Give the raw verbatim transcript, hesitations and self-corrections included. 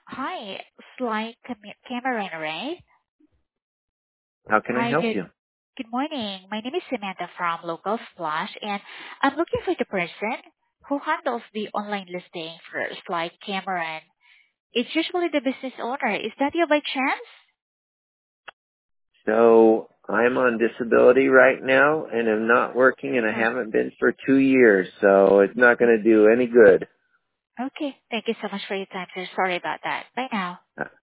Hi, Sly Cam- Cameron, right? How can I Hi, help good you? good morning. My name is Samantha from Local Splash, and I'm looking for the person who handles the online listing for Sly Cameron. It's usually the business owner. Is that you by chance? So I'm on disability right now and I'm not working and I Oh, haven't been for two years, so it's not going to do any good. okay. Thank you so much for your time, sir. Sorry about that. Bye now.